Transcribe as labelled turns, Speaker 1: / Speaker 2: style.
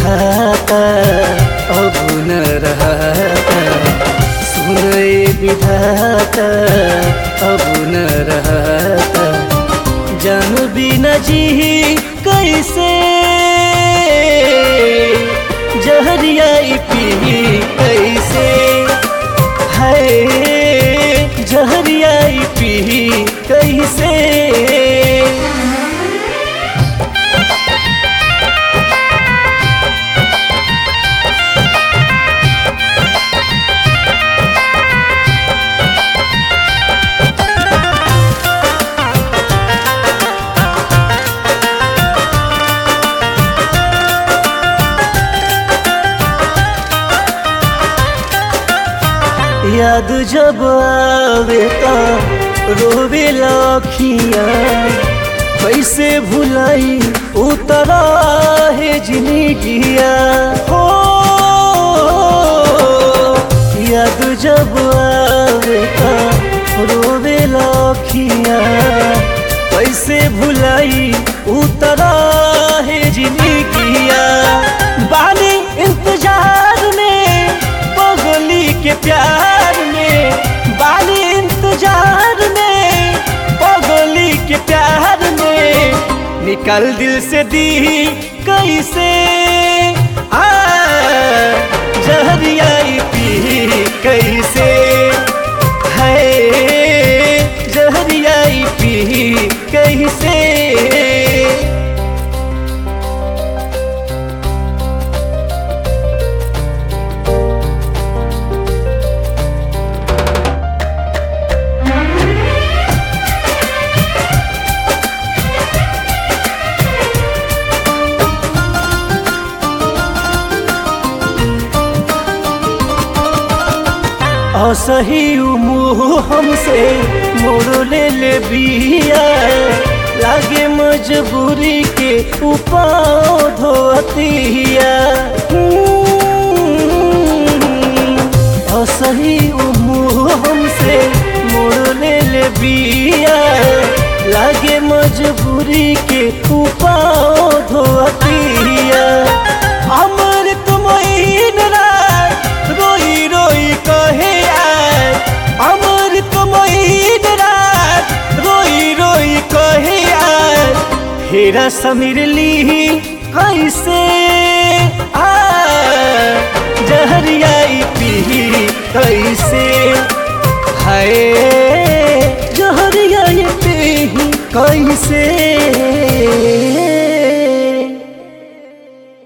Speaker 1: विधाता अब न रहता, सुने विधाता अब न रहता, जान बिना जी कैसे जहरिया पी कैसे है, जहरिया पी कैसे। याद जब आवे ता रोवे लाखियाँ, कैसे भुलाई उतरा है जिंदगिया हो। याद जब आवे ता रोवे लाखियाँ, कैसे भुलाई उतरा है जिंदगिया। बानी इंतजार में पगली के प्यार में, बानी इंतजार में पगली के प्यार में, निकल दिल से दी कैसे जहरिया पी कैसे है, जहरिया पी कैसे। असही मुँह हमसे मोड़ ले बिया, लागे मजबूरी के उपाय धोतिया। असही मुँह हमसे मोड़ ले बिया, लागे मजबूरी के उपाय धोतिया। अमृतमयी रात रोई रोई कहे हेरा समीर ली कैसे जहरिया पी कैसे है, जहरिया पी कैसे।